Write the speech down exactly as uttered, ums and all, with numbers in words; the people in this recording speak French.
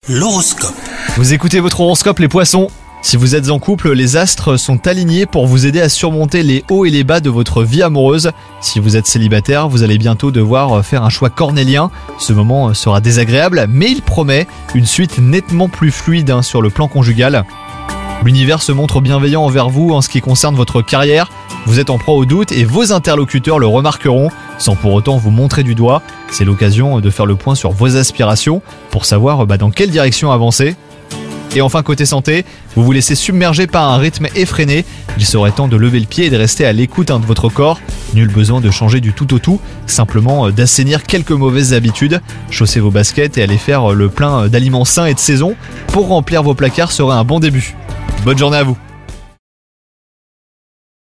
L'horoscope. Vous écoutez votre horoscope les poissons. Si vous êtes en couple, les astres sont alignés pour vous aider à surmonter les hauts et les bas de votre vie amoureuse. Si vous êtes célibataire, vous allez bientôt devoir faire un choix cornélien. Ce moment sera désagréable, mais il promet une suite nettement plus fluide hein, sur le plan conjugal. L'univers se montre bienveillant envers vous en ce qui concerne votre carrière. Vous êtes en proie au doute et vos interlocuteurs le remarqueront, sans pour autant vous montrer du doigt. C'est l'occasion de faire le point sur vos aspirations pour savoir bah, dans quelle direction avancer. Et enfin côté santé, vous vous laissez submerger par un rythme effréné. Il serait temps de lever le pied et de rester à l'écoute hein, de votre corps. Nul besoin de changer du tout au tout, simplement euh, d'assainir quelques mauvaises habitudes. Chaussez vos baskets et allez faire le plein d'aliments sains et de saison. Pour remplir vos placards serait un bon début. Bonne journée à vous.